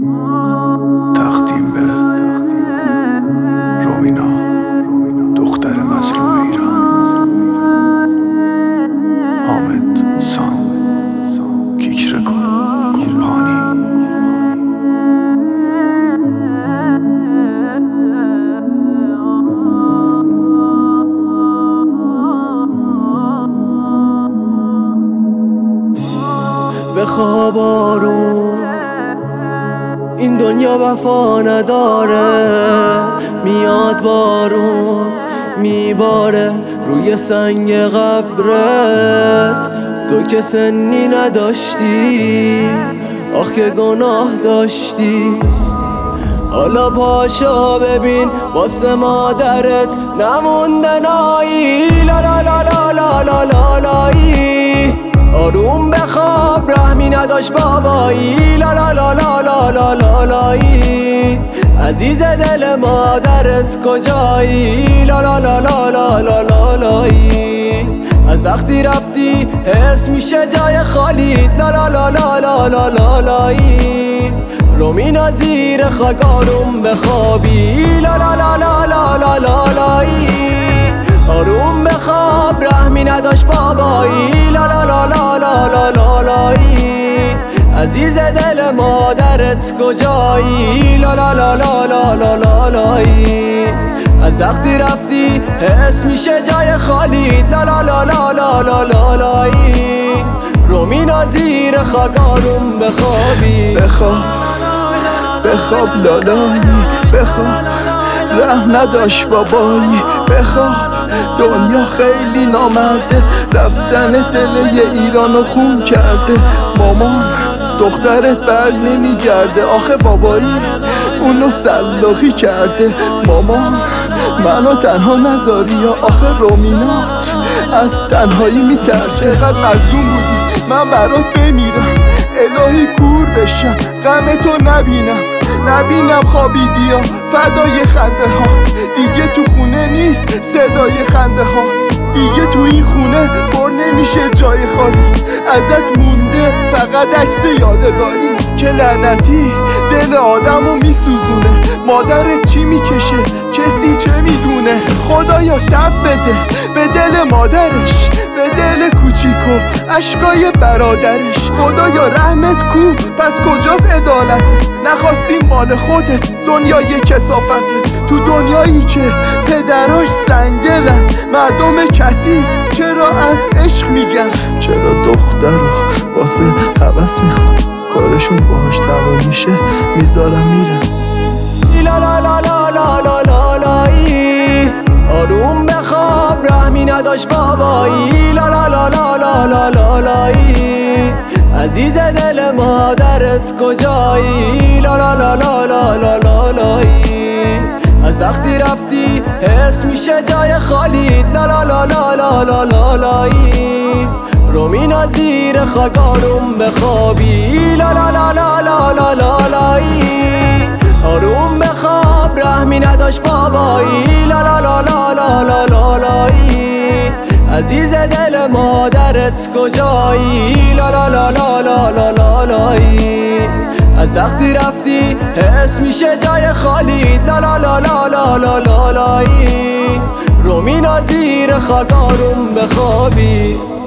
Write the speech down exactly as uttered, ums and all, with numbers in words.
تقدیم به رومینا، دختر مظلوم ایران. حامد سان کیکرکو کمپانی. بخواب آروم، این دنیا وفا نداره. میاد بارون میباره روی سنگ قبرت. تو که سنی نداشتی، آخ که گناه داشتی. حالا پاشا ببین واسه مادرت نمونده نایی. لا لا لا لا لا لا لا لایی. آروم بخواب رحمی نداشت بابایی. لا لا لا لا لا لا لا لایی. عزیز دل مادرت کجایی؟ لا لا لا لا لا لا لا لایی. از وقتی رفتی حس میشه جای خالیت. لا لا لا لا لا لا لا لایی. رومینا زیر خاک آروم بخوابی. لا لا لا لا لا لا لا لایی. آروم بخواب رحمی نداشت بابایی. لا لا لا لا لا لا لا لایی. عزیز دل مادرت کجایی؟ لا لا لا لا لا لا لا لایی. از وقتی رفتی حس میشه جای خالیت. لا لا لا لا لا لا لا لایی. رومینا زیر خاک آروم بخوابی. بخواب بخواب لالایی، بخواب رحم نداشت بابایی. بخواب دنیا خیلی نامرده، رفتن دل ایرانو خون کرده. مامان دخترت بر نمیگرده، آخه بابایی اونو سلاخی کرده. مامان منو تنها نذاری یا آخه رومینات از تنهایی میترسه. چقدر مظلوم بودی من برات بمیرم، الهی کور بشم غم تو نبینم. نبینم خوابیدی یا فدای خنده هات. دیگه تو خونه نیست صدای خنده هات. دیگه تو این خونه پر نمیشه جای خالی. ازت مونده فقط عکس یادگاری که لعنتی دل آدمو میسوزونه. مادرت چی میکشه کسی چه میدونه. خدایا صبر بده به دل مادرش، به دل کوچیکو اشکای برادرش. خدایا رحمت کو پس کجاست عدالت؟ نخواستیم مال خودت دنیای کثافته. تو دنیایی که پدراش سنگلن، مردم کثیف چرا از عشق میگن؟ چرا دختر رو واسه هوس میخوان، کارشون باهاش تموم میشه میذارم میرن. لا لا لا لا لا لا لا لایی. آروم بخواب رحمی نداشت بابایی. لا لا لا لا لا لا لا لایی. عزیز دل مادرت کجایی؟ لا لا لا لا لا لا لا لایی. از وقتی رفتی حس میشه جای خالیت. لا لا لا لا لا لا لا لایی. رومینا زیر خاک آروم بخوابی. لا لا لا لا لا لا لا لایی. آروم بخواب رحمی نداشت بابایی. لا لا لا لا لا لا لا لایی. عزیز دل مادرت کجایی؟ لا لا لا لا لا لا لا لایی. از وقتی رفتی حس میشه جای خالیت. لا لا لا لا لا لا لا لایی. رومینا زیر خاک آروم بخوابی.